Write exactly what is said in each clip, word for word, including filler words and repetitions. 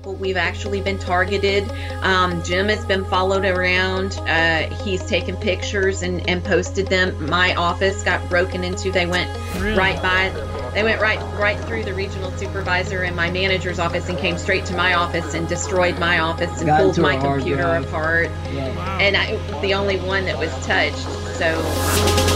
people. We've actually been targeted. Um, Jim has been followed around. Uh, he's taken pictures and, and posted them. My office got broken into. They went really? right by. They went right right through the regional supervisor and my manager's office and came straight to my office and destroyed my office and got pulled my computer drive. apart. Yeah. Wow. And I was the only one that was touched. So.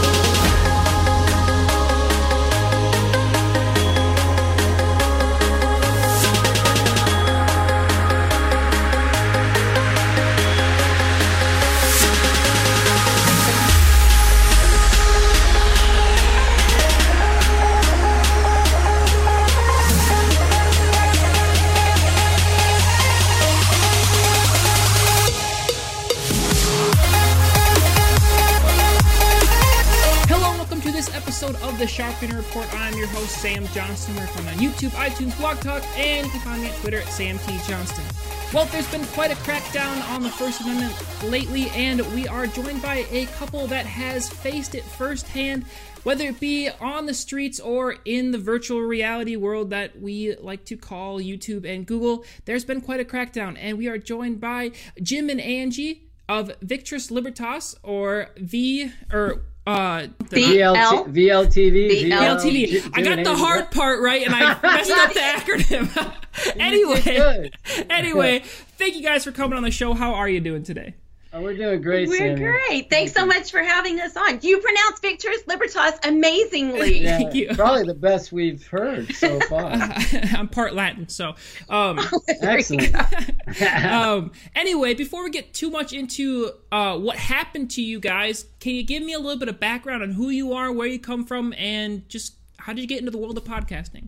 Of the Sharpshooter Report. I'm your host, Sam Johnston. We're from on YouTube, iTunes, Blog Talk, and you can find me at Twitter at Sam T. Johnston. Well, there's been quite a crackdown on the First Amendment lately, and we are joined by a couple that has faced it firsthand, whether it be on the streets or in the virtual reality world that we like to call YouTube and Google. There's been quite a crackdown, and we are joined by Jim and Angie of Victress Libertas, or V, or Uh, V L T V. V L T V. V L T V. I got the hard part right, and I messed up the acronym. anyway, anyway, thank you guys for coming on the show. How are you doing today? Oh, we're doing great, We're Sammy. great. Thanks so much for having us on. You pronounce Victress Libertas amazingly. Yeah, Thank you. Probably the best we've heard so far. I'm part Latin, so um, Oh, excellent. um, anyway, before we get too much into uh, what happened to you guys, can you give me a little bit of background on who you are, where you come from, and just how did you get into the world of podcasting?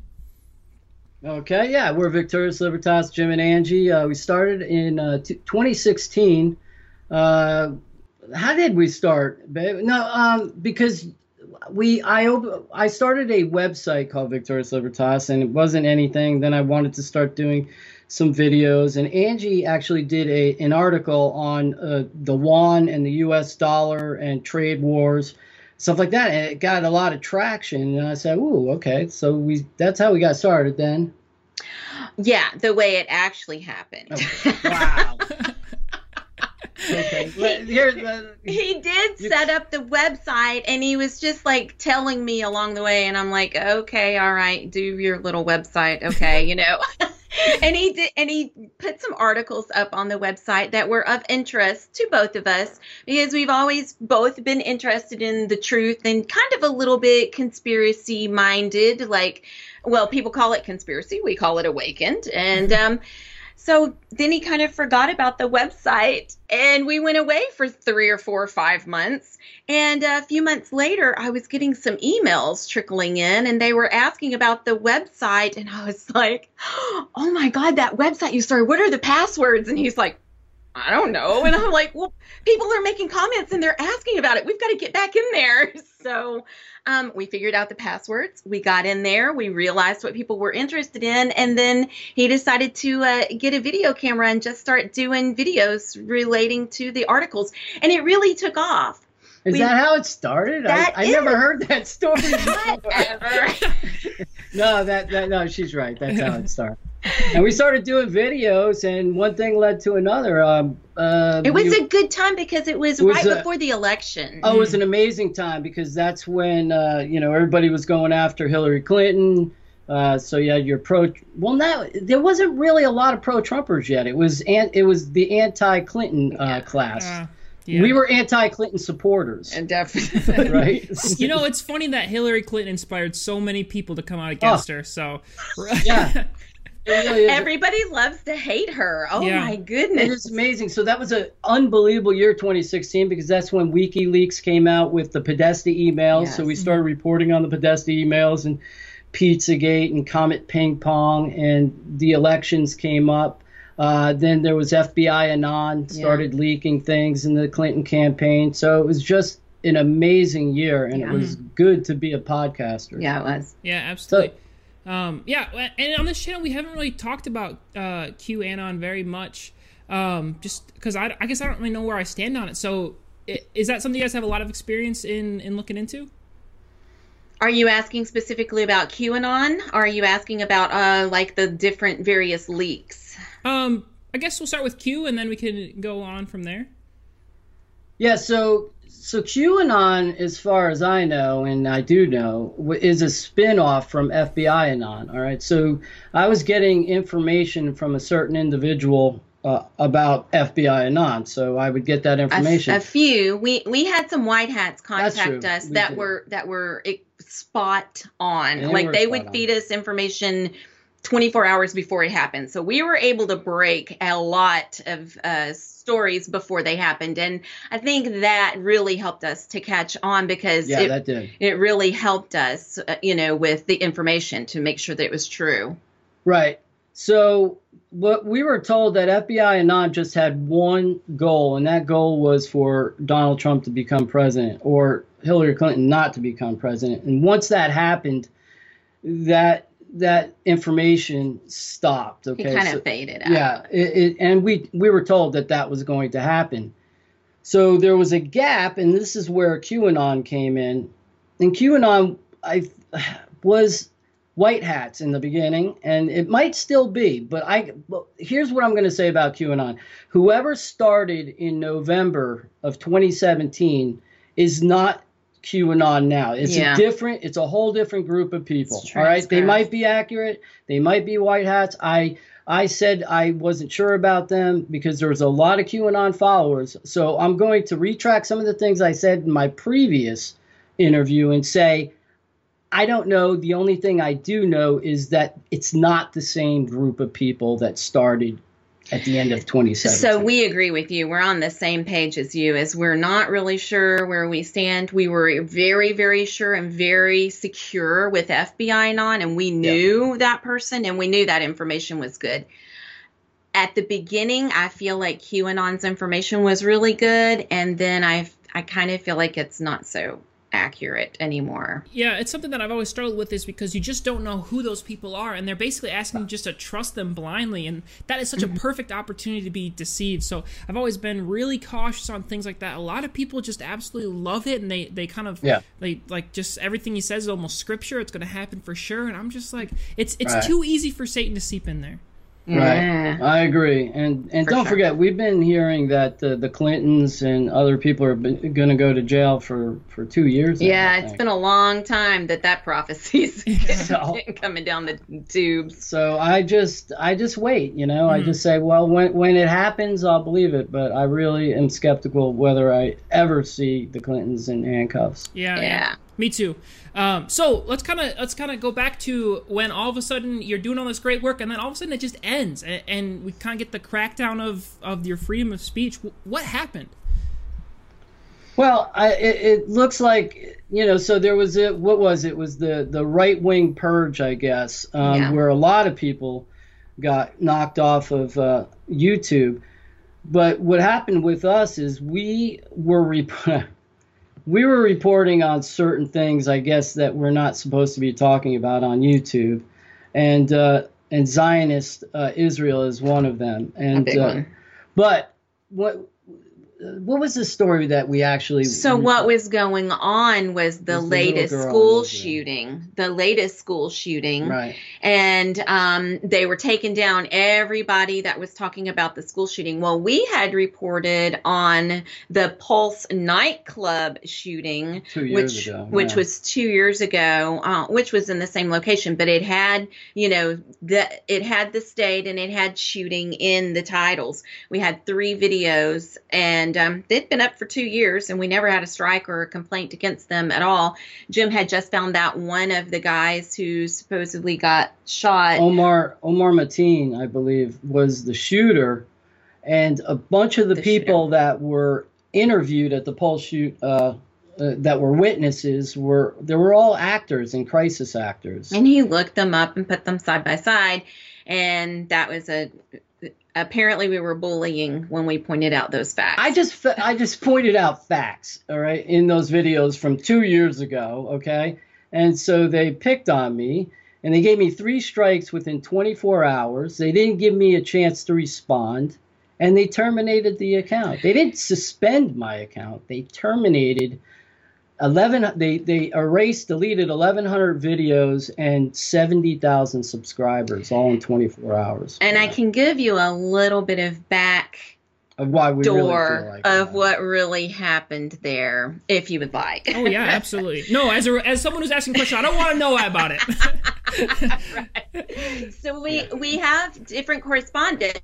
Okay, yeah, we're Victress Libertas, Jim and Angie. Uh, we started in uh, t- twenty sixteen. Uh, how did we start, babe? No, um, because we I op- I started a website called Victress Libertas, and it wasn't anything. Then I wanted to start doing some videos, and Angie actually did a an article on uh, the yuan and the U S dollar and trade wars, stuff like that, and it got a lot of traction. And I said, "Ooh, okay." So we that's how we got started then. Yeah, the way it actually happened. Oh, wow. Okay. He, Here, uh, he did set up the website, and he was just like telling me along the way, and I'm like, okay, all right, do your little website, okay, you know. and he did, and he put some articles up on the website that were of interest to both of us, because we've always both been interested in the truth and kind of a little bit conspiracy minded, like, well, people call it conspiracy, we call it awakened, and um. So then he kind of forgot about the website, and we went away for three or four or five months. And a few months later, I was getting some emails trickling in, and they were asking about the website. And I was like, oh, my God, that website you started, what are the passwords? And he's like, I don't know. And I'm like, well, people are making comments, and they're asking about it. We've got to get back in there. So um, we figured out the passwords. We got in there. We realized what people were interested in. And then he decided to uh, get a video camera and just start doing videos relating to the articles. And it really took off. Is we, that how it started? I, I never heard that story. Whatever. no, that, that no, she's right. That's how it started. And we started doing videos, and one thing led to another. Um, uh, it was we, a good time because it was, it was right a, before the election. Oh, it was an amazing time because that's when uh, you know everybody was going after Hillary Clinton. Uh, so you had your pro. Well, now there wasn't really a lot of pro-Trumpers yet. It was an, it was the anti-Clinton uh, yeah. class. Uh, yeah. We were anti-Clinton supporters. And definitely, right? You know, it's funny that Hillary Clinton inspired so many people to come out against oh. her. So yeah. Really everybody loves to hate her. Oh yeah. My goodness. It is amazing. So that was an unbelievable year, twenty sixteen, because that's when WikiLeaks came out with the Podesta emails. Yes. So we started mm-hmm. reporting on the Podesta emails and Pizzagate and Comet Ping Pong, and the elections came up. Uh, then there was F B I Anon started yeah. leaking things in the Clinton campaign. So it was just an amazing year, and yeah. it was good to be a podcaster. Yeah, it was. Yeah, absolutely. So, Um, yeah, and on this channel we haven't really talked about uh, QAnon very much, um, just because I, I guess I don't really know where I stand on it. So, is that something you guys have a lot of experience in, in looking into? Are you asking specifically about QAnon? Or are you asking about uh, like the different various leaks? Um, I guess we'll start with Q, and then we can go on from there. Yeah, so so QAnon, as far as I know, and I do know, is a spin-off from F B I Anon. All right, so I was getting information from a certain individual uh, about F B I Anon, so I would get that information. A, a few. We we had some white hats That's contact true. us We that did. were that were eh, spot on. And they Like were they spot would on. feed us information twenty-four hours before it happened. So we were able to break a lot of uh, stories before they happened. And I think that really helped us to catch on because Yeah, it, that did. it really helped us, uh, you know, with the information to make sure that it was true. Right. So what we were told that F B I Anon just had one goal, and that goal was for Donald Trump to become president or Hillary Clinton not to become president. And once that happened, that that information stopped. Okay. It kind So- of faded out. Yeah, it, it, and we we were told that that was going to happen. So there was a gap, and this is where QAnon came in. And QAnon, I was white hats in the beginning, and it might still be. But I but here's what I'm going to say about QAnon: whoever started in November of twenty seventeen is not QAnon now. It's Yeah. a different, it's a whole different group of people. It's All right, they transparent. might be accurate, they might be white hats. I I said I wasn't sure about them because there was a lot of QAnon followers. So I'm going to retract some of the things I said in my previous interview and say I don't know. The only thing I do know is that it's not the same group of people that started at the end of twenty seventeen. So we agree with you. We're on the same page as you, as we're not really sure where we stand. We were very, very sure and very secure with F B I Anon, and we knew that person, and we knew that information was good. At the beginning, I feel like QAnon's information was really good, and then I I kind of feel like it's not so accurate anymore. Yeah, it's something that I've always struggled with is because you just don't know who those people are, and they're basically asking you just to trust them blindly, and that is such a perfect opportunity to be deceived. So I've always been really cautious on things like that. A lot of people just absolutely love it, and they, they kind of, Yeah. they like just everything he says is almost scripture. It's going to happen for sure, and I'm just like, it's it's Right. too easy for Satan to seep in there. Right, Yeah. I agree, and and For don't sure. forget, we've been hearing that uh, the Clintons and other people are going to go to jail for, for two years. now, Yeah, I it's think. been a long time that that prophecy's So- coming down the tubes. So I just I just wait, you know. I Mhm. just say, well, when when it happens, I'll believe it. But I really am skeptical whether I ever see the Clintons in handcuffs. Yeah, Yeah. me too. Um, so let's kind of let's kind of go back to when all of a sudden you're doing all this great work, and then all of a sudden it just ends, and, and we kind of get the crackdown of of your freedom of speech. What happened? Well, I, it, it looks like, you know, so there was a, what was it? It was the, the right-wing purge, I guess, um, Yeah. where a lot of people got knocked off of uh, YouTube. But what happened with us is we were rep- we were reporting on certain things, I guess, that we're not supposed to be talking about on YouTube, and uh, and Zionist uh, Israel is one of them. And A big uh, one. but what what was the story that we actually? So what was going on was the Was the latest little girl school in Israel. shooting, the latest school shooting. Right. And um, they were taking down everybody that was talking about the school shooting. Well, we had reported on the Pulse nightclub shooting, Two years which ago, which yeah. was two years ago, uh, which was in the same location, but it had, you know, the it had the state and it had shooting in the titles. We had three videos, and um, they'd been up for two years, and we never had a strike or a complaint against them at all. Jim had just found out one of the guys who supposedly got shot. Omar Omar Mateen, I believe, was the shooter, and a bunch of the, The people that were interviewed at the Pulse shoot, uh, uh, that were witnesses, were they were all actors and crisis actors. And he looked them up and put them side by side, and that was a. Apparently, we were bullying when we pointed out those facts. I just fa- I just pointed out facts, all right, in those videos from two years ago, okay, and so they picked on me. And they gave me three strikes within twenty-four hours. They didn't give me a chance to respond. And they terminated the account. They didn't suspend my account. They terminated eleven they they erased deleted eleven hundred videos and seventy thousand subscribers all in twenty-four hours. And I can give you a little bit of back of why we door really feel like of that. what really happened there, if you would like. Oh yeah, absolutely. No, as a, as someone who's asking questions, I don't want to know about it. Right. So we we have different correspondents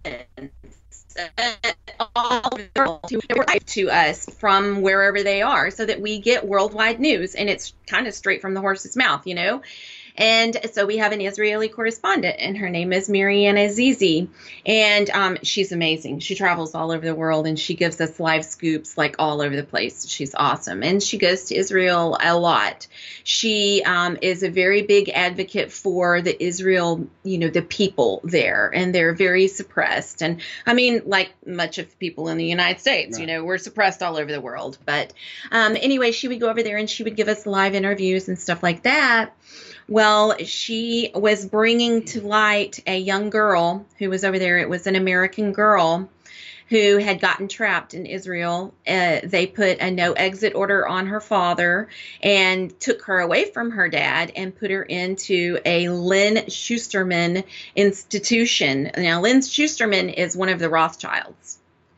uh, all over the world who write to us from wherever they are, so that we get worldwide news, and it's kind of straight from the horse's mouth, you know. And so we have an Israeli correspondent, and her name is Marianne Azizi, and um, she's amazing. She travels all over the world, and she gives us live scoops like all over the place. She's awesome, and she goes to Israel a lot. She um, is a very big advocate for the Israel, you know, the people there, and they're very suppressed. And I mean, like much of people in the United States, right. You know, we're suppressed all over the world. But um, anyway, she would go over there, and she would give us live interviews and stuff like that. Well, she was bringing to light a young girl who was over there. It was an American girl who had gotten trapped in Israel. Uh, they put a no exit order on her father and took her away from her dad and put her into a Lynn Schusterman institution. Now, Lynn Schusterman is one of the Rothschilds.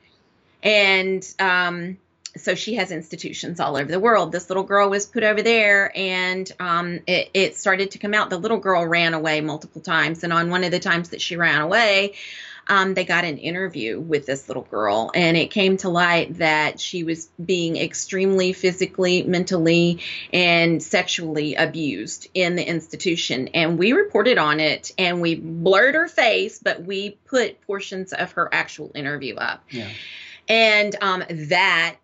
And um so she has institutions all over the world. This little girl was put over there, and um, it, it started to come out. The little girl ran away multiple times, and on one of the times that she ran away, um, they got an interview with this little girl, and it came to light that she was being extremely physically, mentally, and sexually abused in the institution. And we reported on it, and we blurred her face, but we put portions of her actual interview up. Yeah. And um, that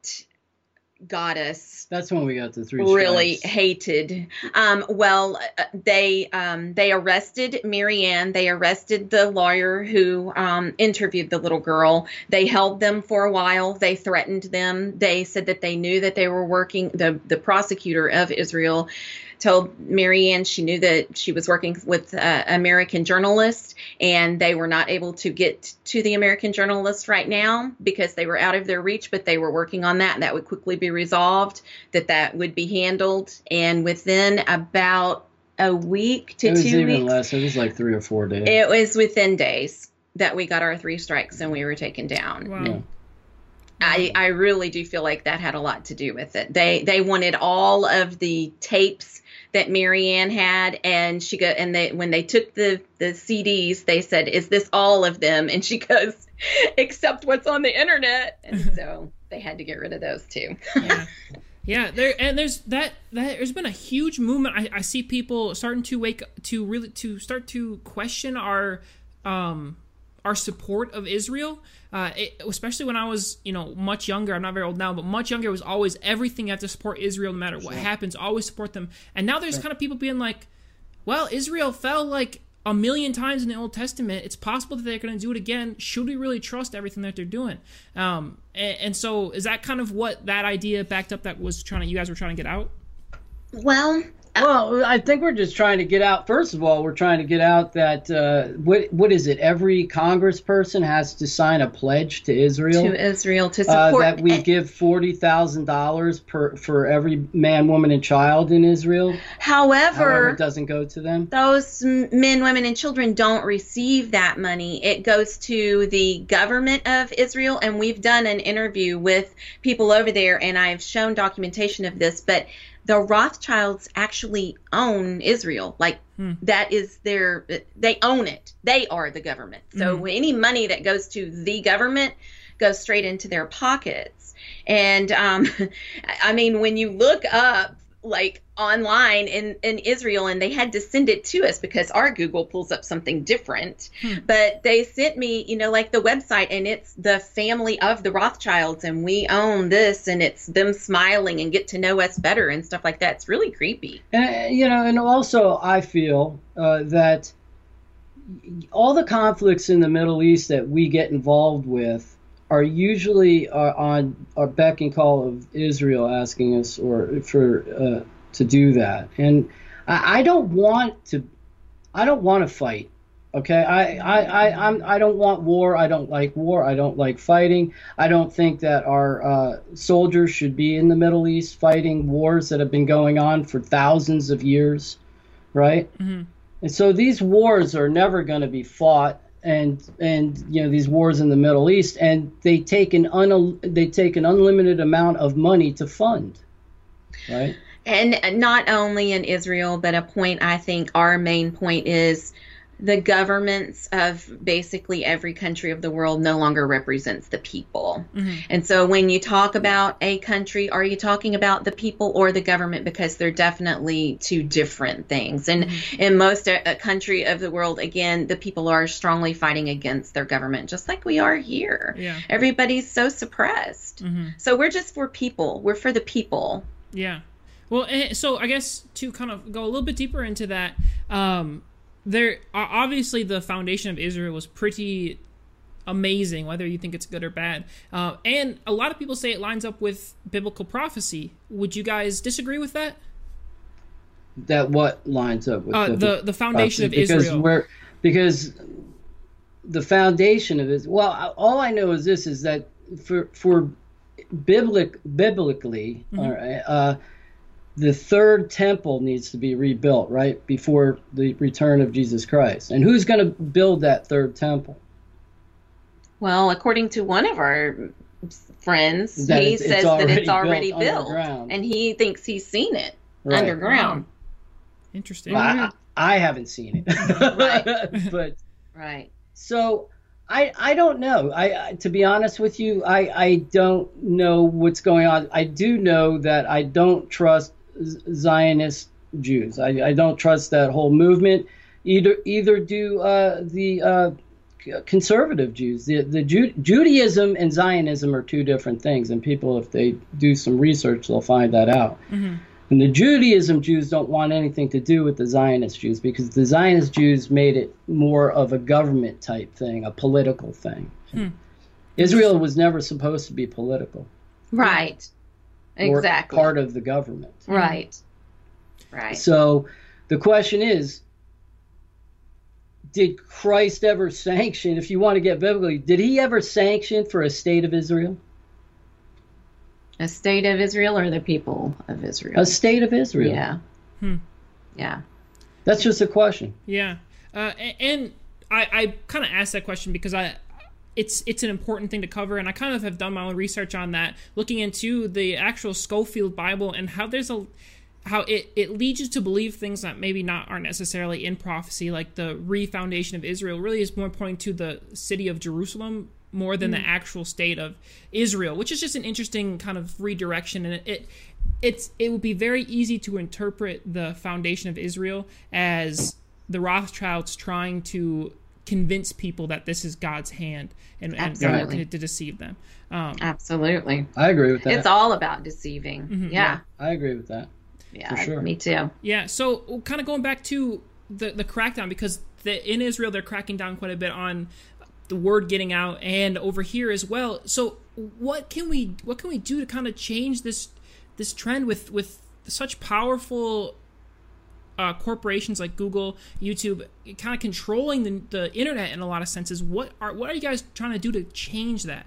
got us. That's when we got the three really strikes. hated. Um, well, uh, they um, they arrested Marianne. They arrested the lawyer who um, interviewed the little girl. They held them for a while. They threatened them. They said that they knew that they were working. The the prosecutor of Israel told Marianne she knew that she was working with uh, American journalists, and they were not able to get to the American journalists right now because they were out of their reach, but they were working on that, and that would quickly be resolved, that that would be handled. And within about a week to it was two even weeks, less. It was like three or four days. it was within days that we got our three strikes and we were taken down. Wow. Yeah. I, I really do feel like that had a lot to do with it. They they wanted all of the tapes that Marianne had, and she go and they when they took the the C Ds, they said, "Is this all of them?" And she goes, "Except what's on the internet." And so they had to get rid of those too. Yeah. Yeah, there and there's that, that there's been a huge movement. I, I see people starting to wake to really to start to question our um our support of Israel. Uh, it, especially when I was, you know, much younger. I'm not very old now, but much younger, it was always everything you have to support Israel no matter what sure. happens. Always support them. And now there's sure. kind of people being like, well, Israel fell like a million times in the Old Testament. It's possible that they're going to do it again. Should we really trust everything that they're doing? Um, and, and so is that kind of what that idea backed up that was trying to, you guys were trying to get out? Well, Well, I think we're just trying to get out. First of all, we're trying to get out that uh, what what is it? Every congressperson has to sign a pledge to Israel. To Israel to support uh, that we give forty thousand dollars per for every man, woman, and child in Israel. However, However, it doesn't go to them. Those men, women, and children don't receive that money. It goes to the government of Israel, and we've done an interview with people over there, and I've shown documentation of this, but the Rothschilds actually own Israel. Like hmm. that is their, they own it. They are the government. So mm-hmm. any money that goes to the government goes straight into their pockets. And um, I mean, when you look up like online in, in Israel, and they had to send it to us because our Google pulls up something different, hmm. but they sent me, you know, like the website, and it's the family of the Rothschilds, and we own this, and it's them smiling and get to know us better and stuff like that. It's really creepy. And, you know, and also I feel uh, that all the conflicts in the Middle East that we get involved with are usually uh, on our beck and call of Israel asking us or for uh, to do that. And I, I don't want to I don't want to fight Okay, I, I, I, I'm, I don't want war. I don't like war. I don't like fighting. I don't think that our uh, soldiers should be in the Middle East fighting wars that have been going on for thousands of years, right? Mm-hmm. And so these wars are never going to be fought, and and you know these wars in the Middle East, and they take an un, they take an unlimited amount of money to fund, right? And not only in Israel, but a point I think our main point is the governments of basically every country of the world no longer represents the people. Mm-hmm. And so when you talk about a country, are you talking about the people or the government? Because they're definitely two different things. And Mm-hmm. in most a, a country of the world, again, the people are strongly fighting against their government, just like we are here. Yeah. Everybody's so suppressed. Mm-hmm. So we're just for people. We're for the people. Yeah. Well, eh, so I guess to kind of go a little bit deeper into that, um, there obviously the foundation of Israel was pretty amazing, whether you think it's good or bad. Uh, and a lot of people say it lines up with biblical prophecy. Would you guys disagree with that? That what lines up with Uh, the the foundation of because Israel. We're, because the foundation of it. Well, all I know is this: is that for for biblic biblically, Mhm. all right, uh, the third temple needs to be rebuilt right before the return of Jesus Christ. And who's going to build that third temple? Well, according to one of our friends, That he it's- it's says that already it's already built built, underground. and he thinks he's seen it Right. underground. Interesting. Well, I, I haven't seen it, Right. but Right. so I I don't know. I, I to be honest with you, I I don't know what's going on. I do know that I don't trust Zionist Jews. I, I don't trust that whole movement. Either either do uh, the uh, conservative Jews. The the Ju- Judaism and Zionism are two different things, and people, if they do some research, they'll find that out. Mm-hmm. And the Judaism Jews don't want anything to do with the Zionist Jews, because the Zionist Jews made it more of a government type thing, a political thing. Hmm. Israel was never supposed to be political. Right. Or Exactly. part of the government. Right. Right. So the question is, did Christ ever sanction, if you want to get biblically, did he ever sanction for a state of Israel? A state of Israel or the people of Israel? A state of Israel. Yeah. Hmm. Yeah. That's just a question. Yeah, uh, a- and I, I kind of asked that question because I, it's it's an important thing to cover, and I kind of have done my own research on that, looking into the actual Scofield Bible and how there's a, how it, it leads you to believe things that maybe not aren't necessarily in prophecy, like the re-foundation of Israel really is more pointing to the city of Jerusalem more than Mm-hmm. the actual state of Israel, which is just an interesting kind of redirection, and it, it it's it would be very easy to interpret the foundation of Israel as the Rothschilds trying to convince people that this is God's hand and, and God Absolutely. to, to deceive them. Um, Absolutely. I agree with that. It's all about deceiving. Mhm. Yeah. I agree with that. Yeah. For sure. Me too. yeah, so kind of going back to the the crackdown, because the, in Israel they're cracking down quite a bit on the word getting out, and over here as well. So what can we what can we do to kind of change this this trend with with such powerful uh, corporations like Google, YouTube, kind of controlling the, the internet in a lot of senses? What are what are you guys trying to do to change that?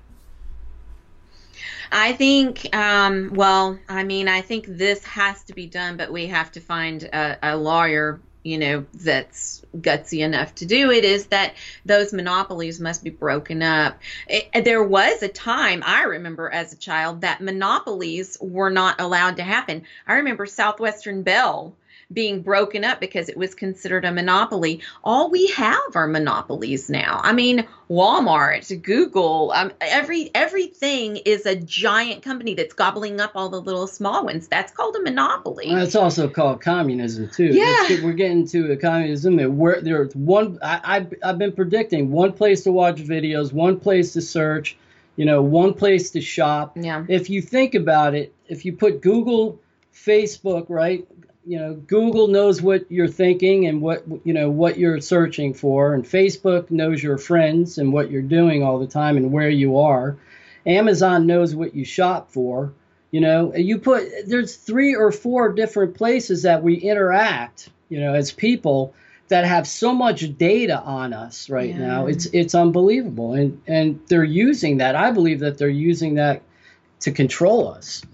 I think, um, well, I mean, I think this has to be done, but we have to find a, a lawyer, you know, that's gutsy enough to do it, is that those monopolies must be broken up. It, there was a time, I remember as a child, that monopolies were not allowed to happen. I remember Southwestern Bell being broken up because it was considered a monopoly. All we have are monopolies now. I mean, Walmart, Google, um, every everything is a giant company that's gobbling up all the little small ones. That's called a monopoly. Well, it's also called communism too. Yeah. It's- we're getting to a communism that where there's one. I, I've I've been predicting one place to watch videos, one place to search, you know, one place to shop. Yeah. If you think about it, if you put Google, Facebook, right? You know, Google knows what you're thinking and what, you know, what you're searching for, and Facebook knows your friends and what you're doing all the time and where you are. Amazon knows what you shop for. You know, you put, there's three or four different places that we interact, you know, as people, that have so much data on us right Yeah. now. It's it's unbelievable, and and they're using that. I believe that they're using that to control us.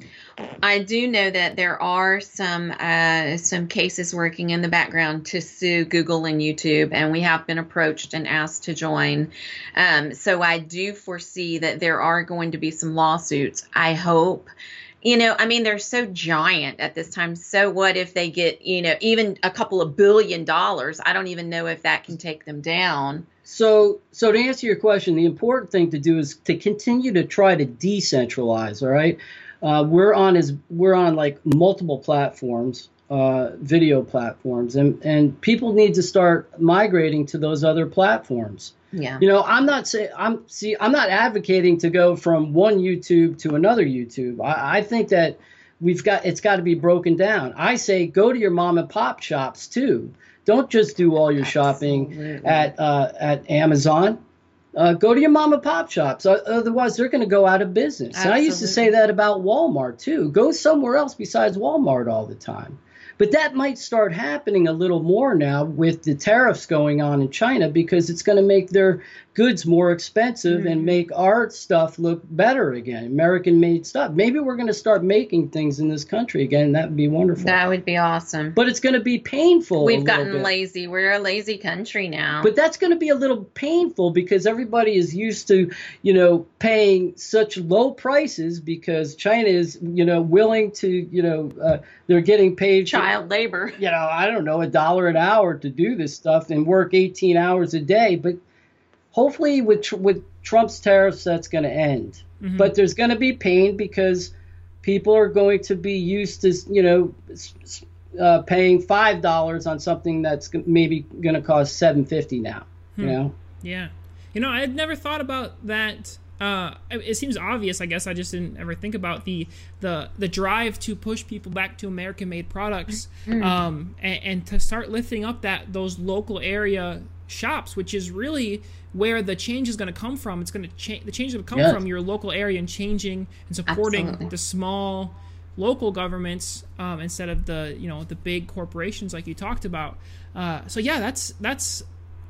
I do know that there are some uh, some cases working in the background to sue Google and YouTube, and we have been approached and asked to join. Um, so I do foresee that there are going to be some lawsuits. I hope. You know, I mean, they're so giant at this time. So what if they get, you know, even a couple of billion dollars? I don't even know if that can take them down. So, so to answer your question, the important thing to do is to continue to try to decentralize. All right, uh, we're on is we're on like multiple platforms, uh, video platforms, and and people need to start migrating to those other platforms. Yeah. You know, I'm not saying I'm see I'm not advocating to go from one YouTube to another YouTube. I, I think that we've got it's got to be broken down. I say go to your mom and pop shops too. Don't just do all your shopping Absolutely. at uh, at Amazon. Uh, go to your mom and pop shops. Otherwise, they're going to go out of business. And I used to say that about Walmart too. Go somewhere else besides Walmart all the time. But that might start happening a little more now with the tariffs going on in China, because it's going to make their goods more expensive Mm-hmm. and make our stuff look better again, American-made stuff. Maybe we're going to start making things in this country again. That would be wonderful. That would be awesome. But it's going to be painful. a We've little gotten bit. lazy. We're a lazy country now. But that's going to be a little painful because everybody is used to, you know, paying such low prices because China is, you know, willing to, you know, uh, they're getting paid. Child labor. You know, I don't know, a dollar an hour to do this stuff and work eighteen hours a day. But hopefully with with Trump's tariffs, that's going to end. Mhm. But there's going to be pain because people are going to be used to, you know, s- uh, paying five dollars on something that's g- maybe going to cost seven fifty now. You Hmm. know. Yeah. You know, I had never thought about that. Uh, it it seems obvious. I guess I just didn't ever think about the the the drive to push people back to American-made products, um, and, and to start lifting up that those local area shops, which is really where the change is going to come from. It's going to change. The change is going to come Yes. from your local area and changing and supporting Absolutely. the small local governments um, instead of the you know the big corporations like you talked about. Uh, so yeah, that's that's.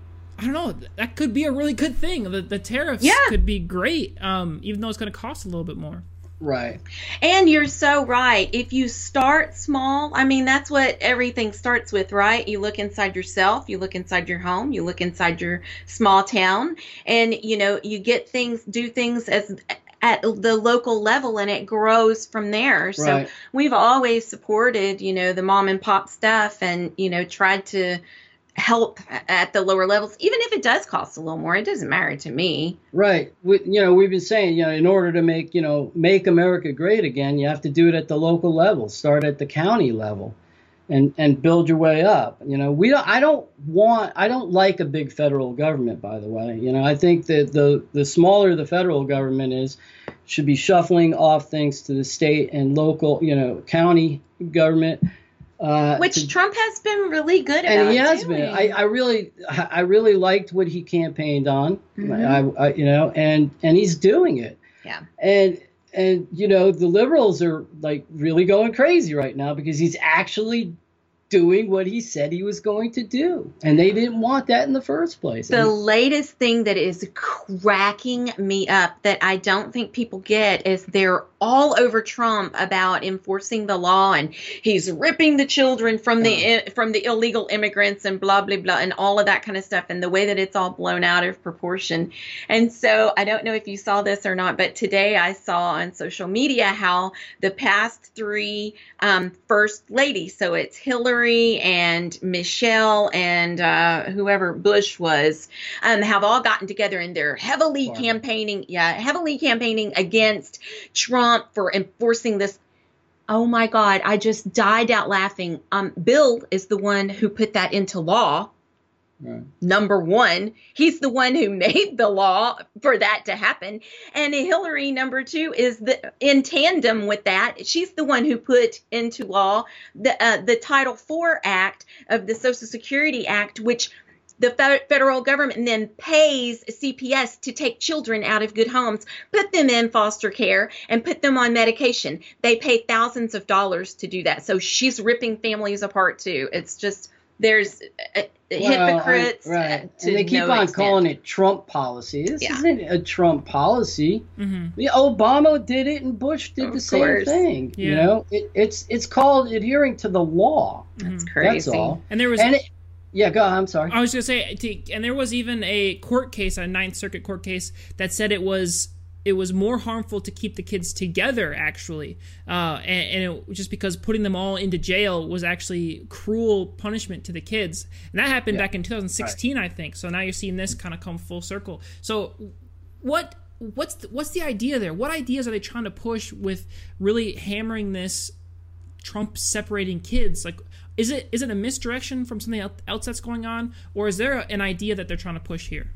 I don't know. That could be a really good thing. The, the tariffs Yeah. could be great, um, even though it's going to cost a little bit more. Right. And you're so right. If you start small, I mean, that's what everything starts with, right? You look inside yourself, you look inside your home, you look inside your small town, and, you know, you get things, do things as at the local level, and it grows from there. So Right. we've always supported, you know, the mom and pop stuff and, you know, tried to help at the lower levels, even if it does cost a little more. It doesn't matter to me. Right. We, you know, we've been saying, you know, in order to make, you know, make America great again, you have to do it at the local level. Start at the county level, and and build your way up. You know, we don't. I don't want. I don't like a big federal government. By the way, you know, I think that the the smaller the federal government is, should be shuffling off things to the state and local, you know, county government. Uh, Which to- Trump has been really good about and he has doing. been. I, I really, I really liked what he campaigned on. Mhm. I, I, you know, and and he's doing it. Yeah. And and you know, the liberals are like really going crazy right now because he's actually doing what he said he was going to do, and they didn't want that in the first place. The And- latest thing that is cracking me up that I don't think people get is they're all over Trump about enforcing the law, and he's ripping the children from the from the illegal immigrants and blah blah blah and all of that kind of stuff, and the way that it's all blown out of proportion. And so I don't know if you saw this or not, but today I saw on social media how the past three um, first ladies, so it's Hillary and Michelle and uh, whoever Bush was, um, have all gotten together and they're heavily Barbara. campaigning, yeah, heavily campaigning against Trump for enforcing this. Oh my God, I just died out laughing. Um, Bill is the one who put that into law. Right. Number one, he's the one who made the law for that to happen. And Hillary, number two, is the in tandem with that. She's the one who put into law the uh, the Title four Act of the Social Security Act, which the fe- federal government then pays C P S to take children out of good homes, put them in foster care, and put them on medication. They pay thousands of dollars to do that. So she's ripping families apart too. It's just there's uh, hypocrites. Well, I, right. uh, to and they keep no on extent. calling it Trump policy. This Yeah. isn't a Trump policy. Mm-hmm. Yeah, Obama did it and Bush did Of the same course. thing. Yeah. You know, it, it's it's called adhering to the law. That's Mhm. crazy. That's all. And there was. And it, yeah, go. I'm sorry. I was gonna say, to, and there was even a court case, a Ninth Circuit court case, that said it was it was more harmful to keep the kids together, actually, uh, and, and it, just because putting them all into jail was actually cruel punishment to the kids, and that happened Yeah. back in two thousand sixteen, right. I think. So now you're seeing this kind of come full circle. So, what what's the, what's the idea there? What ideas are they trying to push with really hammering this Trump separating kids? Like, is it is it a misdirection from something else that's going on, or is there an idea that they're trying to push here?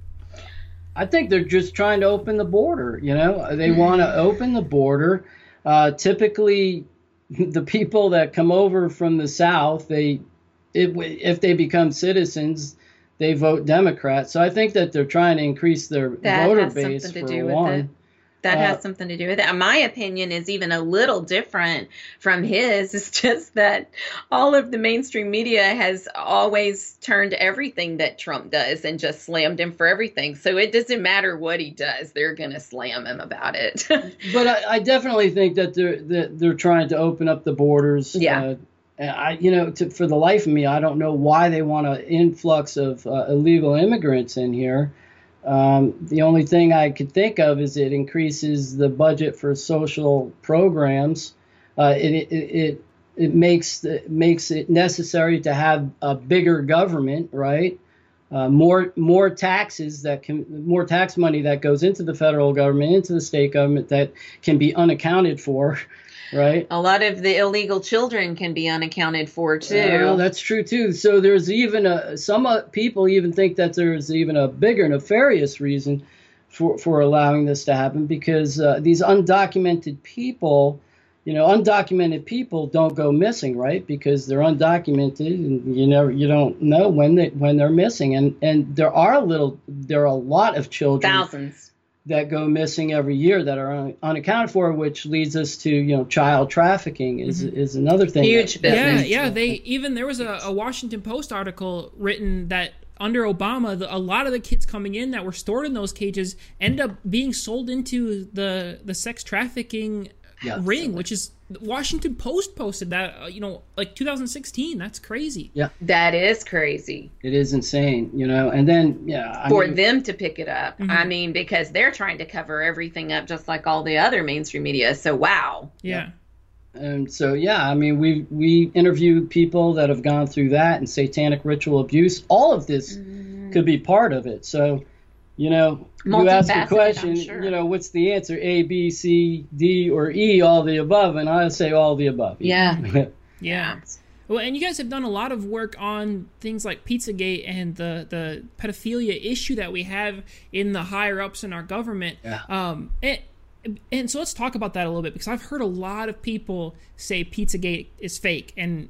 I think they're just trying to open the border. You know, they want to open the border. Uh, typically, the people that come over from the South, they if, if they become citizens, they vote Democrat. So I think that they're trying to increase their That voter has base something for to do with one. it. That Uh, has something to do with it. My opinion is even a little different from his. It's just that all of the mainstream media has always turned everything that Trump does and just slammed him for everything. So it doesn't matter what he does. They're going to slam him about it. But I, I definitely think that they're that they're trying to open up the borders. Yeah. Uh, and I, you know, to, for the life of me, I don't know why they want an influx of uh, illegal immigrants in here. Um, the only thing I could think of is it increases the budget for social programs. Uh, it, it it it makes the, makes it necessary to have a bigger government, right? Uh, more more taxes that can more tax money that goes into the federal government, into the state government that can be unaccounted for, right? A lot of the illegal children can be unaccounted for too. Well, that's true too. So there's even a some uh, people even think that there's even a bigger nefarious reason for for allowing this to happen, because uh, these undocumented people, you know, undocumented people don't go missing, right? Because they're undocumented, and you know you don't know when they when they're missing, and and there are a little there are a lot of children Thousands. that go missing every year that are un- unaccounted for, which leads us to, you know, child trafficking is Mm-hmm. is another thing. Huge that- business. Yeah, yeah. They even there was a, a Washington Post article written that under Obama, the, a lot of the kids coming in that were stored in those cages ended up being sold into the the sex trafficking Yeah. ring, which is Washington Post posted that, uh, you know, like two thousand sixteen. That's crazy. Yeah, That is crazy it is insane, you know. And then, yeah, I for mean, them to pick it up. Mhm. I mean, because they're trying to cover everything up just like all the other mainstream media. So, wow. Yeah. and so yeah, I mean, we we interviewed people that have gone through that and satanic ritual abuse. All of this could be part of it. So, you know, you ask Multifaceted, a question, I'm sure. you know, what's the answer? A, B, C, D, or E, all the above, and I say all the above. Yeah. Yeah. Well, and you guys have done a lot of work on things like Pizzagate and the, the pedophilia issue that we have in the higher ups in our government. Yeah. Um, and, and so let's talk about that a little bit, because I've heard a lot of people say Pizzagate is fake, and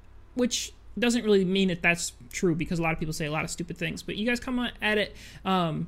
which doesn't really mean that that's true, because a lot of people say a lot of stupid things. But you guys come at it um,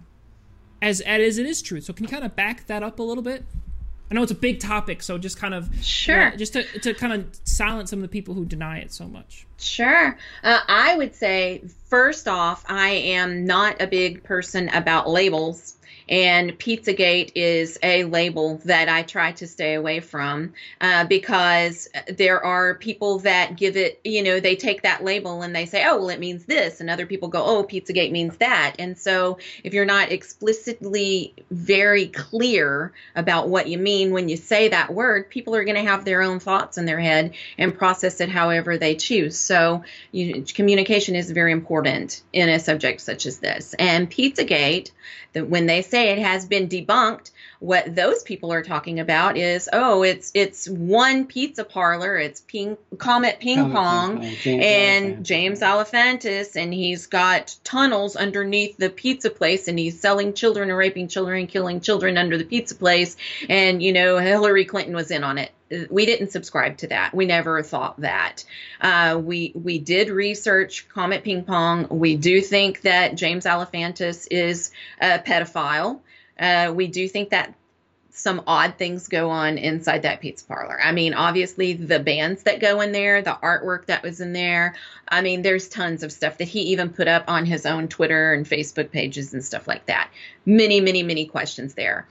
as as it is true. So can you kind of back that up a little bit? I know it's a big topic, so just kind of Sure. uh, just to to kind of silence some of the people who deny it so much. Sure. Uh, I would say, first off, I am not a big person about labels. And Pizzagate is a label that I try to stay away from uh, because there are people that give it, you know, they take that label and they say, oh, well, it means this. And other people go, oh, Pizzagate means that. And so if you're not explicitly very clear about what you mean when you say that word, people are going to have their own thoughts in their head and process it however they choose. So you, communication is very important in a subject such as this. And Pizzagate, that when they say it has been debunked, what those people are talking about is, oh, it's it's one pizza parlor, it's ping, Comet Ping Comet Pong, Ping Pong, James and Alefantis. James Alefantis, and he's got tunnels underneath the pizza place, and he's selling children and raping children and killing children under the pizza place, and, you know, Hillary Clinton was in on it. We didn't subscribe to that. We never thought that. Uh, we we did research Comet Ping Pong. We do think that James Alefantis is a pedophile. Uh, we do think that some odd things go on inside that pizza parlor. I mean, obviously the bands that go in there, the artwork that was in there. I mean, there's tons of stuff that he even put up on his own Twitter and Facebook pages and stuff like that. Many, many, many questions there.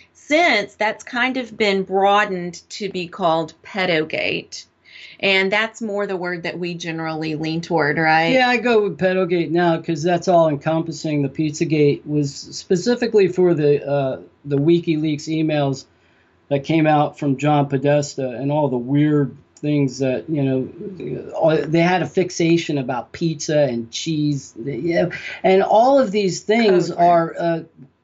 Since that's kind of been broadened to be called Pedogate, and that's more the word that we generally lean toward, right? Yeah, I go with Pedogate now because that's all encompassing. The Pizzagate was specifically for the uh, the WikiLeaks emails that came out from John Podesta and all the weird things that, you know, they had a fixation about pizza and cheese. Yeah, and all of these things Code are uh,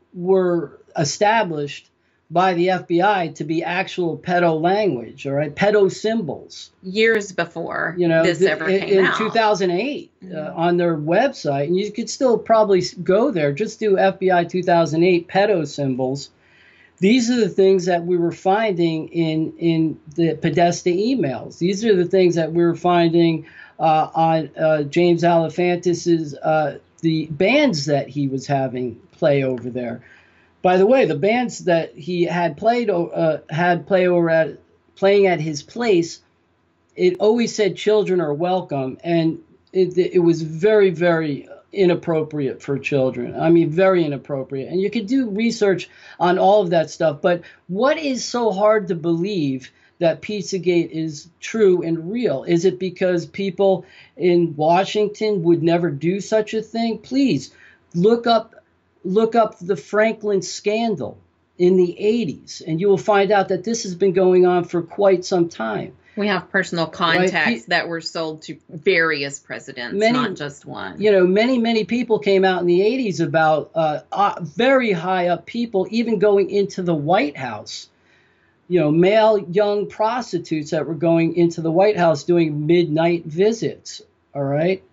were established by the F B I to be actual pedo language, all right, pedo symbols. Years before you know, this th- ever in, came in out. two thousand eight Mm-hmm. uh, on their website, and you could still probably go there. Just do F B I two thousand eight pedo symbols. These are the things that we were finding in in the Podesta emails. These are the things that we were finding uh, on uh, James Alefantis's uh, the bands that he was having play over there. By the way, the bands that he had played uh, had play over at playing at his place, it always said children are welcome, and it, it was very, very inappropriate for children. I mean, very inappropriate. And you could do research on all of that stuff. But what is so hard to believe that Pizzagate is true and real? Is it because people in Washington would never do such a thing? Please look up look up the Franklin scandal in the eighties, and you will find out that this has been going on for quite some time. We have personal contacts Right. He- that were sold to various presidents, Many- not just one. You know, many, many people came out in the eighties about uh, uh, very high up people even going into the White House. You know, male young prostitutes that were going into the White House doing midnight visits. All right.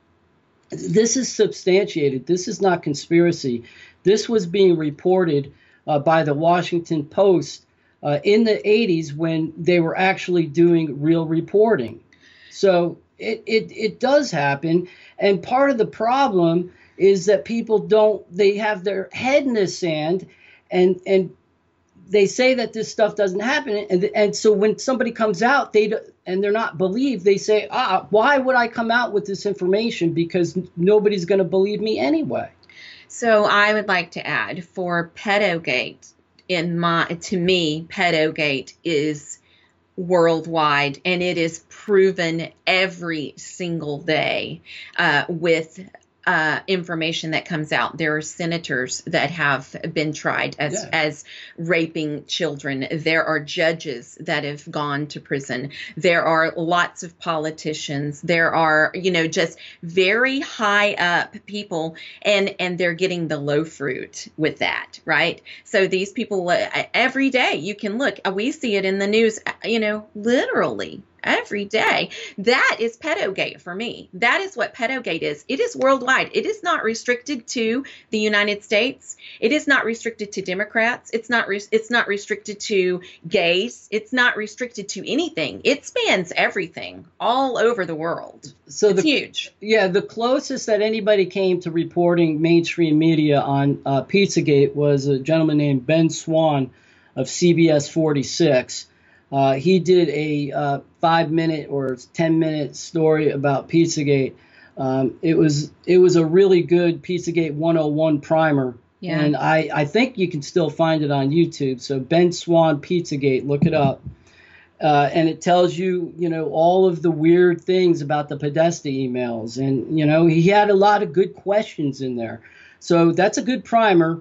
This is substantiated. This is not conspiracy. This was being reported uh, by the Washington Post uh, in the eighties when they were actually doing real reporting. So it, it, it does happen. And part of the problem is that people don't, they have their head in the sand and, and they say that this stuff doesn't happen. And, and so when somebody comes out, they do, and they're not believed, they say, ah, why would I come out with this information? Because nobody's going to believe me anyway. So I would like to add for Pedogate, in my to me, Pedogate is worldwide, and it is proven every single day uh, with uh, information that comes out. There are senators that have been tried as Yeah. as raping children. There are judges that have gone to prison. There are lots of politicians. There are, you know, just very high up people, and and they're getting the low fruit with that, right? So these people, uh, every day you can look, uh, we see it in the news, uh, you know, literally every day. That is Pedogate for me. That is what Pedogate is. It is worldwide. It is not restricted to the United States. It is not restricted to Democrats. It's not re- it's not restricted to gays. It's not restricted to anything. It spans everything all over the world. So It's the, huge. Yeah, the closest that anybody came to reporting mainstream media on uh, Pizzagate was a gentleman named Ben Swan of C B S forty-six. Uh, he did a uh, five-minute or ten-minute story about Pizzagate. Um, it was it was a really good Pizzagate one oh one primer, Yeah. and I, I think you can still find it on YouTube. So Ben Swan Pizzagate, look it up, uh, and it tells you you know all of the weird things about the Podesta emails, and you know he had a lot of good questions in there. So that's a good primer.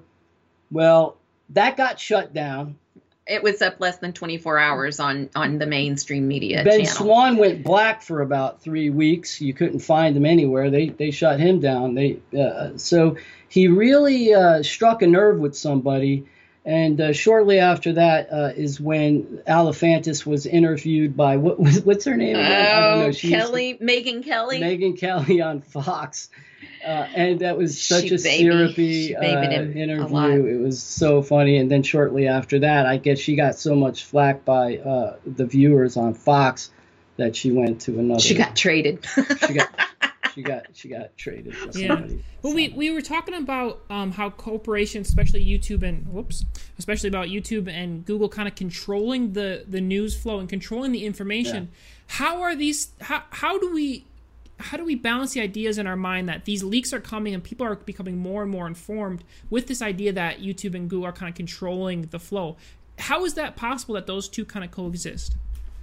Well, that got shut down. It was up less than twenty-four hours on, on the mainstream media Ben channel. Swan went black for about three weeks. You couldn't find him anywhere. They they shut him down. They uh, so he really uh, struck a nerve with somebody. And uh, shortly after that uh, is when Alefantis was interviewed by what was what's her name? Again? I don't know. Oh, She used to- Kelly, Megan Kelly. Megyn Kelly on Fox. Uh, and that was such She a baby- syrupy she uh, babied him a lot. interview. It was so funny. And then shortly after that, I guess she got so much flack by uh, the viewers on Fox that she went to another. She got traded. She got she got she got traded for Yeah. somebody. Well, we, we were talking about um, how corporations, especially YouTube and whoops, especially about YouTube and Google, kind of controlling the, the news flow and controlling the information. Yeah. How are these? How how do we how do we balance the ideas in our mind that these leaks are coming and people are becoming more and more informed with this idea that YouTube and Google are kind of controlling the flow? How is that possible that those two kind of coexist?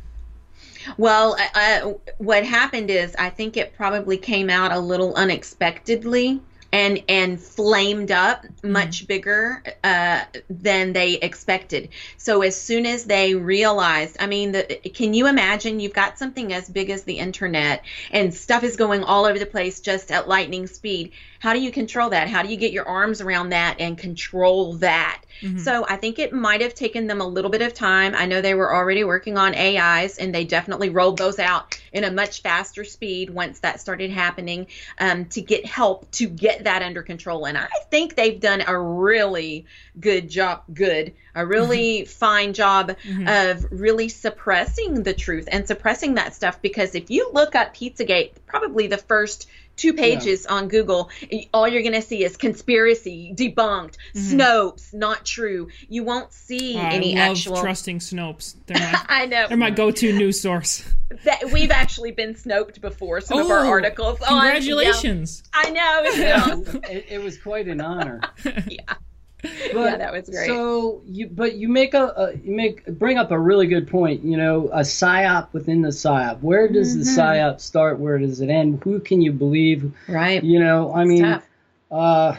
Well, uh, what happened is I think it probably came out a little unexpectedly and and flamed up much bigger uh, than they expected. So as soon as they realized, I mean, the, can you imagine you've got something as big as the internet and stuff is going all over the place just at lightning speed. How do you control that? How do you get your arms around that and control that? Mm-hmm. So I think it might have taken them a little bit of time. I know they were already working on A Is, and they definitely rolled those out in a much faster speed once that started happening, um, to get help to get that under control. And I think they've done a really good job, good, a really mm-hmm. fine job mm-hmm. of really suppressing the truth and suppressing that stuff. Because if you look up Pizzagate, probably the first two pages yeah. on Google, all you're going to see is conspiracy, debunked, mm-hmm. Snopes, not true. You won't see oh, any I love actual. trusting Snopes. They're my, I know. They're my go-to news source. That we've actually been Snoped before. Some oh, of our articles. Congratulations! On, you know, I know. Yeah, it, it was quite an honor. Yeah. But, yeah, that was great. So you, but you make a, a you make bring up a really good point. You know, a psyop within the psyop. Where does mm-hmm. the psyop start? Where does it end? Who can you believe? Right. You know, I it's mean, tough. uh,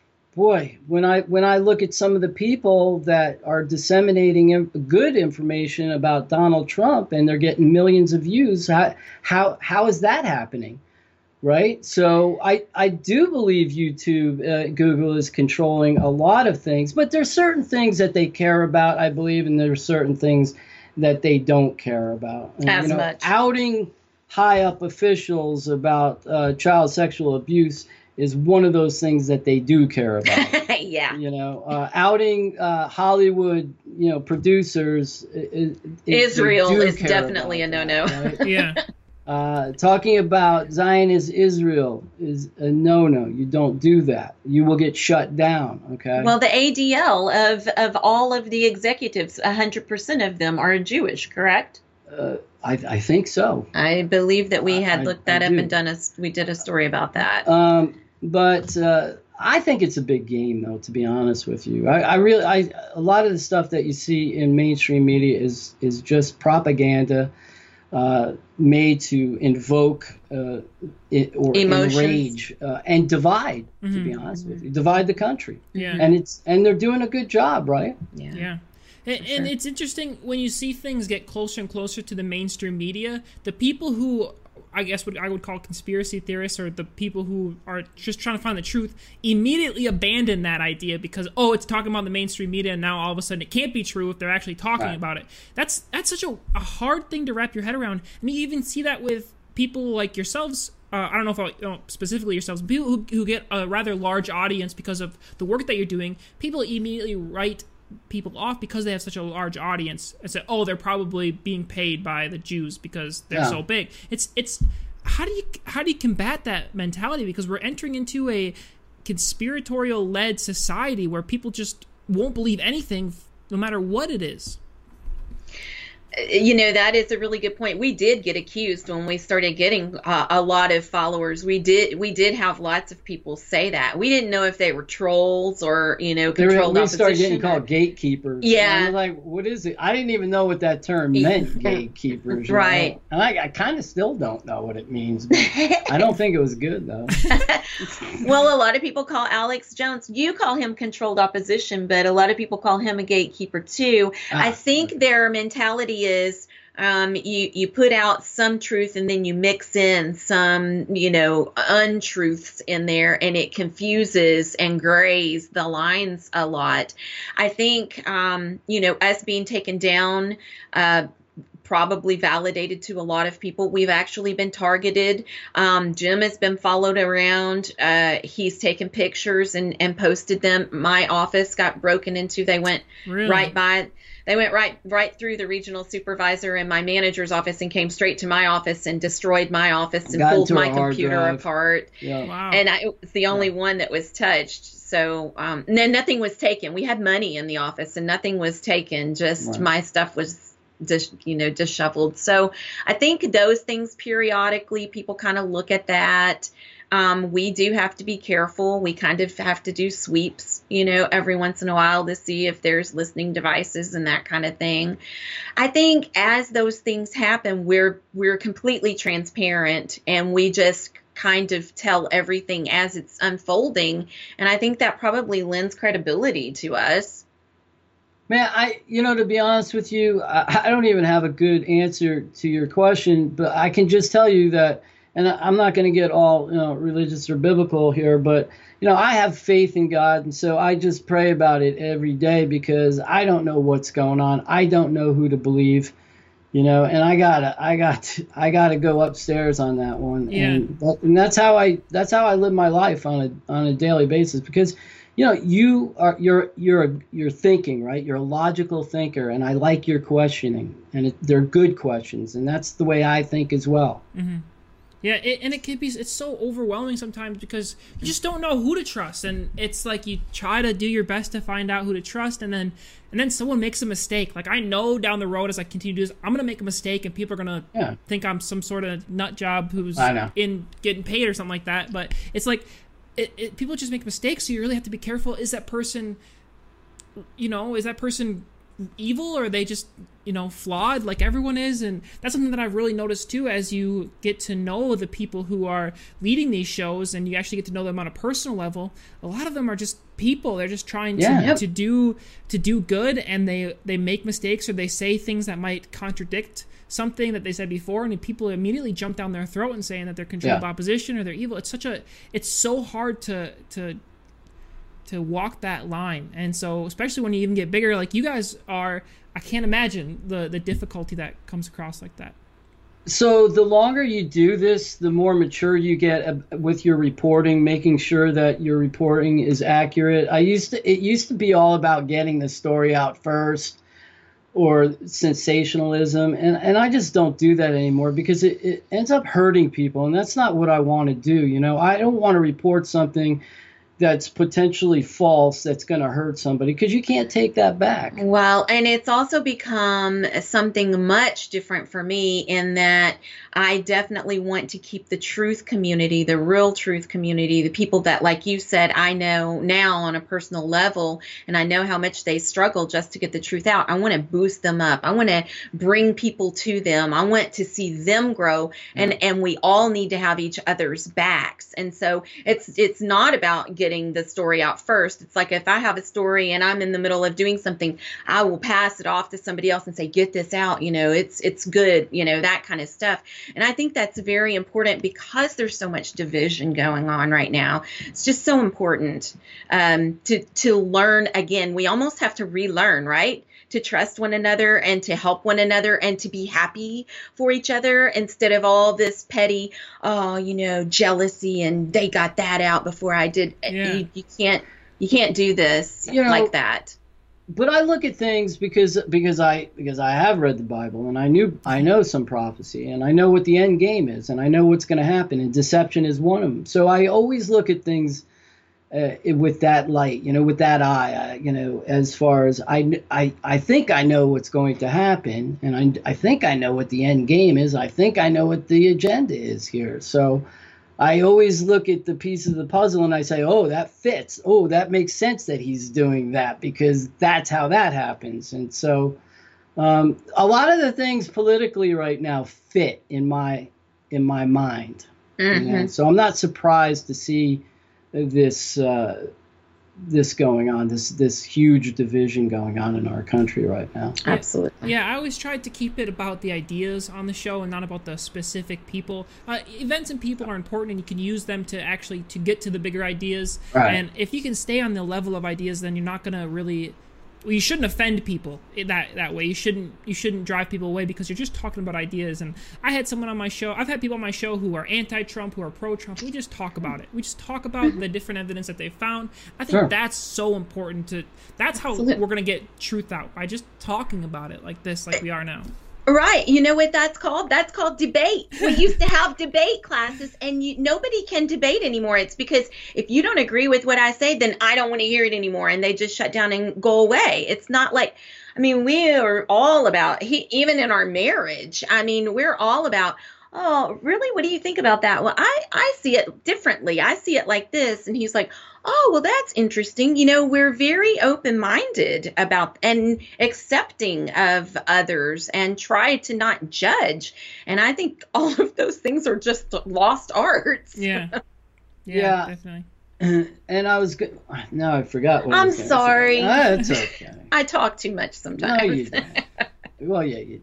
boy, when I when I look at some of the people that are disseminating im- good information about Donald Trump and they're getting millions of views, how how how is that happening? Right. So I, I do believe YouTube, uh, Google is controlling a lot of things, but there's certain things that they care about, I believe, and there's certain things that they don't care about. And, As you know, much. Outing high up officials about uh, child sexual abuse is one of those things that they do care about. Yeah. You know, uh, outing uh, Hollywood, you know, producers. Is, Israel is definitely a no-no. That, right? Yeah. Uh, talking about Zionist Israel is a no-no. You don't do that. You will get shut down. Okay. Well, the A D L of of all of the executives, a hundred percent of them are Jewish, correct? Uh, I, I think so. I believe that we had I, looked that I up do. and done a we did a story about that. Um, but uh, I think it's a big game, though. To be honest with you, I, I really, I a lot of the stuff that you see in mainstream media is is just propaganda. Uh, made to invoke uh, it, or Emotions. enrage uh, and divide. Mm-hmm. To be honest with you, divide the country. Yeah. And it's and they're doing a good job, right? Yeah. Yeah. And, sure. and it's interesting when you see things get closer and closer to the mainstream media, the people who I guess what I would call conspiracy theorists or the people who are just trying to find the truth immediately abandon that idea because, oh, it's talking about the mainstream media and now all of a sudden it can't be true if they're actually talking Right. about it. That's that's such a, a hard thing to wrap your head around. And you even see that with people like yourselves. Uh, I don't know if I, you know, specifically yourselves, but people who, who get a rather large audience because of the work that you're doing, people immediately write people off because they have such a large audience and say, oh, they're probably being paid by the Jews because they're Yeah. so big. It's it's how do you how do you combat that mentality? Because we're entering into a conspiratorial led society where people just won't believe anything no matter what it is. You know, that is a really good point. We did get accused when we started getting uh, a lot of followers. We did we did have lots of people say that. We didn't know if they were trolls or, you know, They were- controlled we opposition. started getting called gatekeepers. Yeah. And we're like, what is it? I didn't even know what that term meant, gatekeepers. you Right. know? And I, I kind of still don't know what it means. But I don't think it was good, though. Well, a lot of people call Alex Jones. You call him controlled opposition, but a lot of people call him a gatekeeper too. Ah, I think their mentality is um, you you put out some truth and then you mix in some, you know, untruths in there, and it confuses and grays the lines a lot. I think um, you know, us being taken down. Uh, probably validated to a lot of people. We've actually been targeted. Um, Jim has been followed around. Uh, he's taken pictures and, and posted them. My office got broken into. They went Really? right by. They went right right through the regional supervisor and my manager's office and came straight to my office and destroyed my office and Got pulled into my a hard computer drive. apart. Yeah. Wow. And I, it was the only one that was touched. So, um, and then nothing was taken. We had money in the office and nothing was taken. Just Right. my stuff was, dis, you know, disheveled. So I think those things periodically, people kind of look at that. Um, we do have to be careful. We kind of have to do sweeps, you know, every once in a while to see if there's listening devices and that kind of thing. I think as those things happen, we're we're completely transparent and we just kind of tell everything as it's unfolding. And I think that probably lends credibility to us. Man, I, you know, to be honest with you, I, I don't even have a good answer to your question, but I can just tell you that, and I'm not going to get all, you know, religious or biblical here, but, you know, I have faith in God. And so I just pray about it every day because I don't know what's going on. I don't know who to believe, you know, and I gotta, I got, I gotta go upstairs on that one. Yeah. And, that, and that's how I, that's how I live my life on a, on a daily basis because, you know, you are, you're, you're, you're thinking, right? You're a logical thinker and I like your questioning and it, they're good questions. And that's the way I think as well. Mm-hmm. Yeah, it, and it can be, it's so overwhelming sometimes because you just don't know who to trust. And it's like you try to do your best to find out who to trust. And then and then someone makes a mistake. Like I know down the road as I continue to do this, I'm going to make a mistake and people are going to Yeah. think I'm some sort of nut job who's I know. in getting paid or something like that. But it's like it, it, people just make mistakes. So you really have to be careful. Is that person, you know, is that person evil or are they just, you know, flawed like everyone is? And that's something that I've really noticed too as you get to know the people who are leading these shows and you actually get to know them on a personal level. A lot of them are just people. They're just trying to, Yeah. to do to do good and they they make mistakes or they say things that might contradict something that they said before and people immediately jump down their throat and saying that they're controlled Yeah. opposition or they're evil. It's such a it's so hard to to to walk that line. And so especially when you even get bigger like you guys are, I can't imagine the the difficulty that comes across like that. So the longer you do this, the more mature you get uh, with your reporting, making sure that your reporting is accurate. I used to it used to be all about getting the story out first or sensationalism, and, and I just don't do that anymore because it, it ends up hurting people, and that's not what I want to do. You know, I don't want to report something that's potentially false that's going to hurt somebody because you can't take that back. Well, and it's also become something much different for me in that I definitely want to keep the truth community, the real truth community, the people that, like you said, I know now on a personal level, and I know how much they struggle just to get the truth out. I want to boost them up. I want to bring people to them. I want to see them grow, and, Yeah. and we all need to have each other's backs. And so it's it's not about getting the story out first. It's like if I have a story and I'm in the middle of doing something, I will pass it off to somebody else and say, get this out, you know, it's it's good, you know, that kind of stuff. And I think that's very important because there's so much division going on right now. It's just so important um, to to learn again. We almost have to relearn, right? To trust one another and to help one another and to be happy for each other instead of all this petty, oh, you know, jealousy and they got that out before I did. Yeah. You, you can't you can't do this You know, like that. But I look at things because because I because I have read the Bible and I knew I know some prophecy and I know what the end game is and I know what's going to happen and deception is one of them. So I always look at things uh, with that light, you know, with that eye, uh, you know, as far as I, I I think I know what's going to happen and I I think I know what the end game is. I think I know what the agenda is here. So I always look at the piece of the puzzle and I say, oh, that fits. Oh, that makes sense that he's doing that because that's how that happens. And so um, a lot of the things politically right now fit in my in my mind. Mm-hmm. You know? So I'm not surprised to see this uh, this going on, this this huge division going on in our country right now. Absolutely. Yeah, I always tried to keep it about the ideas on the show and not about the specific people. Uh, events and people are important, and you can use them to actually to get to the bigger ideas. Right. And if you can stay on the level of ideas, then you're not going to really you shouldn't offend people that that way. You shouldn't you shouldn't drive people away because you're just talking about ideas. And I had someone on my show. I've had people on my show who are anti-Trump, who are pro-Trump. We just talk about it. We just talk about the different evidence that they found. I think Sure. that's so important to. That's how Absolutely. we're gonna get truth out, by just talking about it like this, like we are now. Right. You know what that's called? That's called debate. We used to have debate classes, and you, nobody can debate anymore. It's because if you don't agree with what I say, then I don't want to hear it anymore. And they just shut down and go away. It's not like, I mean, we are all about, he, even in our marriage, I mean, we're all about, oh, really? What do you think about that? Well, I, I see it differently. I see it like this. And he's like, oh, well, that's interesting. You know, we're very open-minded about and accepting of others and try to not judge. And I think all of those things are just lost arts. Yeah. Yeah, Yeah. definitely. And I was good. No, I forgot what I I'm was gonna sorry. say. Ah, it's okay. I talk too much No, sometimes. you don't. Well, yeah, you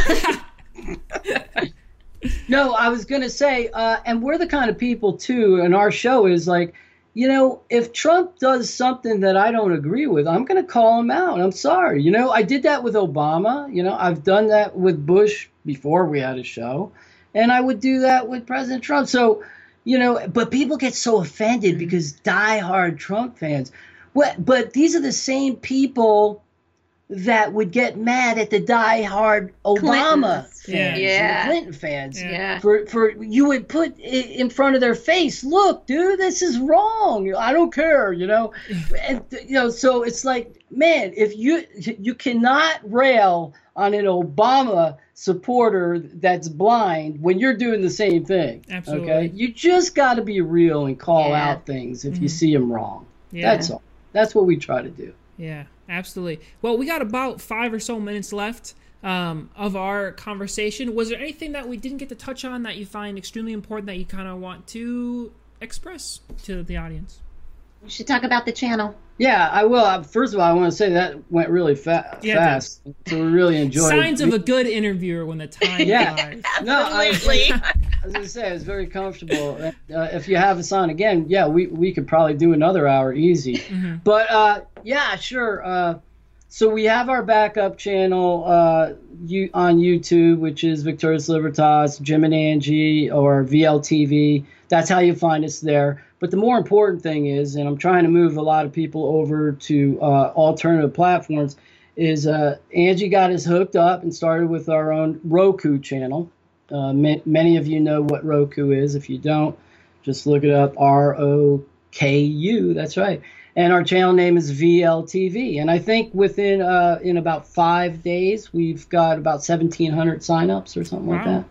do. No, I was going to say, uh, and we're the kind of people, too, and our show is like, you know, if Trump does something that I don't agree with, I'm going to call him out. I'm sorry. You know, I did that with Obama. You know, I've done that with Bush before we had a show. And I would do that with President Trump. So, you know, but people get so offended because diehard Trump fans. What? But these are the same people that would get mad at the diehard Obama Clintons. fans, Yeah. and Yeah. the Clinton fans. Yeah. Yeah. For for you would put i- in front of their face, look, dude, this is wrong. I don't care, you know. And you know, so it's like, man, if you you cannot rail on an Obama supporter that's blind when you're doing the same thing. Absolutely. Okay, you just got to be real and call Yeah. out things if you see them wrong. Yeah. That's all. That's what we try to do. Yeah, absolutely. Well, we got about five or so minutes left um, of our conversation. Was there anything that we didn't get to touch on that you find extremely important that you kind of want to express to the audience? We should talk about the channel. Yeah, I will. Uh, First of all, I want to say that went really fa- Yeah, it fast. So we really enjoyed it. Signs of a good interviewer when the time Yeah. flies. No, I, Absolutely. I was going to say, I was very comfortable. Uh, if you have us on again, yeah, we, we could probably do another hour easy. Mm-hmm. But, uh, yeah, sure. Uh, so we have our backup channel uh, you, on YouTube, which is Victorious Libertas, Jim and Angie, or V L T V. That's how you find us there. But the more important thing is, and I'm trying to move a lot of people over to uh, alternative platforms, is uh, Angie got us hooked up and started with our own Roku channel. Uh, ma- many of you know what Roku is. If you don't, just look it up, R O K U. That's right. And our channel name is V L T V. And I think within uh, in about five days, we've got about seventeen hundred signups or something like Wow. that.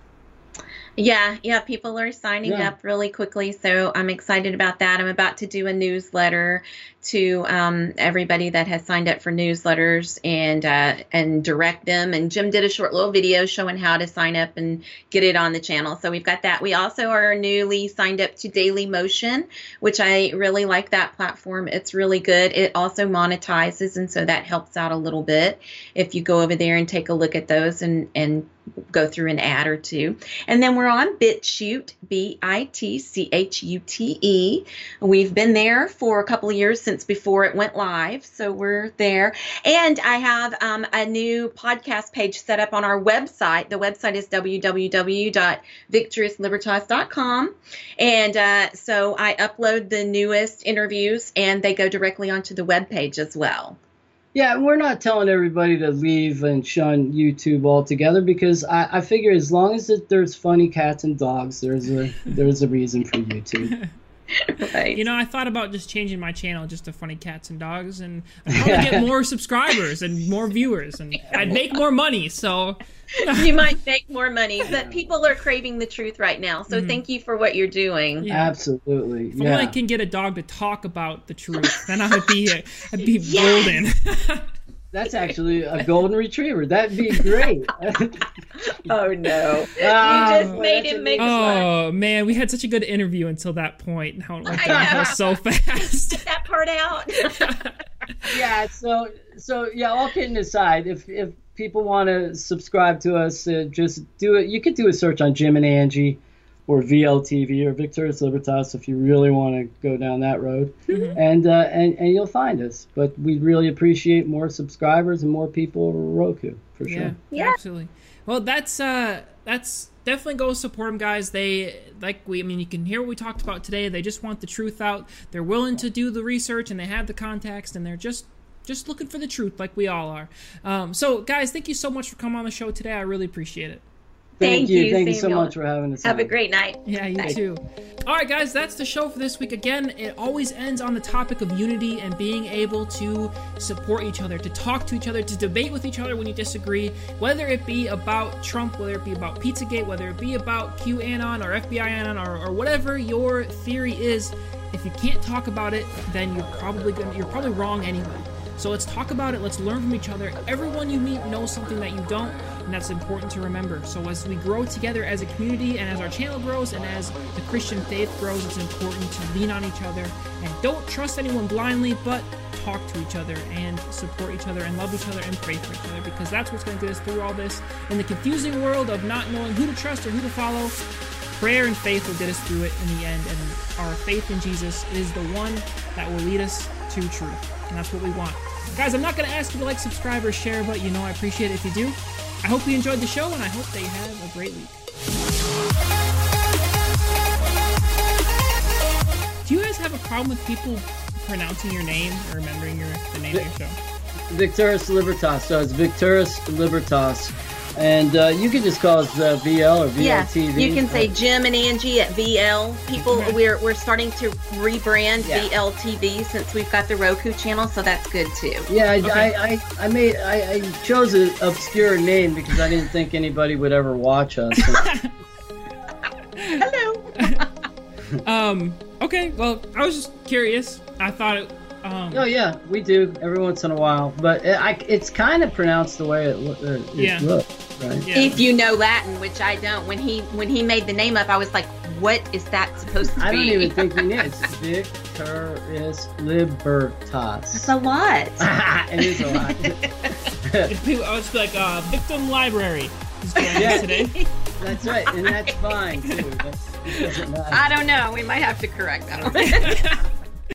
Yeah, yeah, people are signing Yeah. up really quickly, so I'm excited about that. I'm about to do a newsletter to um, everybody that has signed up for newsletters and uh, and direct them. And Jim did a short little video showing how to sign up and get it on the channel. So we've got that. We also are newly signed up to Daily Motion, which I really like that platform. It's really good. It also monetizes, and so that helps out a little bit if you go over there and take a look at those and and go through an ad or two. And then we're on BitChute, B I T C H U T E. We've been there for a couple of years since before it went live, so we're there. And I have um, a new podcast page set up on our website. The website is w w w dot victorious libertas dot com. And uh, so I upload the newest interviews, and they go directly onto the webpage as well. Yeah, and we're not telling everybody to leave and shun YouTube altogether because I, I figure as long as it, there's funny cats and dogs, there's a there's a reason for YouTube. Right. You know, I thought about just changing my channel just to funny cats and dogs, and I'd probably get more subscribers and more viewers, and I'd make more money. So You might make more money, but people are craving the truth right now. So thank you for what you're doing. Yeah. Absolutely. if Yeah. only I can get a dog to talk about the truth, then I'd be I'd be Yes. golden. That's actually a golden retriever. That'd be great. Oh no. Ah, You just made that's him make Oh man, we had such a good interview until that point. How it went I downhill know. so fast. that part out. Yeah, so so yeah, all kidding aside, if if people want to subscribe to us, uh, just do it. You could do a search on Jim and Angie. or V L T V or Victorious Libertas if you really want to go down that road. Mm-hmm. And, uh, and and you'll find us. But we really appreciate more subscribers and more people over Roku, for yeah, sure. Yeah, absolutely. Well, that's uh, that's definitely go support them, guys. They like we. I mean, you can hear what we talked about today. They just want the truth out. They're willing to do the research, and they have the context, and they're just just looking for the truth, like we all are. Um, so, guys, thank you so much for coming on the show today. I really appreciate it. Thank, Thank you. you, Thank you Samuel. so much for having us. Have on. a great night. Yeah, you Bye. too. All right, guys, that's the show for this week. Again, it always ends on the topic of unity and being able to support each other, to talk to each other, to debate with each other when you disagree, whether it be about Trump, whether it be about Pizzagate, whether it be about QAnon or F B I Anon or, or whatever your theory is. If you can't talk about it, then you're probably gonna, you're probably wrong anyway. So let's talk about it. Let's learn from each other. Everyone you meet knows something that you don't, and that's important to remember. So as we grow together as a community, and as our channel grows, and as the Christian faith grows, it's important to lean on each other and don't trust anyone blindly, but talk to each other and support each other and love each other and pray for each other, because that's what's going to get us through all this. In the confusing world of not knowing who to trust or who to follow, prayer and faith will get us through it in the end, and our faith in Jesus is the one that will lead us to truth. And that's what we want. Guys, I'm not going to ask you to like, subscribe, or share, but you know I appreciate it if you do. I hope you enjoyed the show, and I hope that you have a great week. Do you guys have a problem with people pronouncing your name or remembering your the name of your show? Victorious Libertas. So it's Victorious Libertas. And uh, you can just call us uh, V L or V L T V. Yeah, you can say Jim and Angie at V L. People, Okay. we're we're starting to rebrand Yeah. V L T V since we've got the Roku channel, so that's good too. Yeah, I, Okay. I, I, I made I, I chose an obscure name because I didn't think anybody would ever watch us. Hello. Um, okay, well, I was just curious. I thought it, um... Oh yeah, we do every once in a while, but it, I, it's kind of pronounced the way it, lo- uh, it Yeah. looks, right? Yeah. If you know Latin, which I don't, when he when he made the name up, I was like, what is that supposed to I be? don't even think he knew. It's Victorious Libertas. It's a lot. It is a lot. People, I was just like, uh, Victim Library is joining Yeah. us today. That's right, and that's fine too. That's, it doesn't matter. I don't know. We might have to correct that.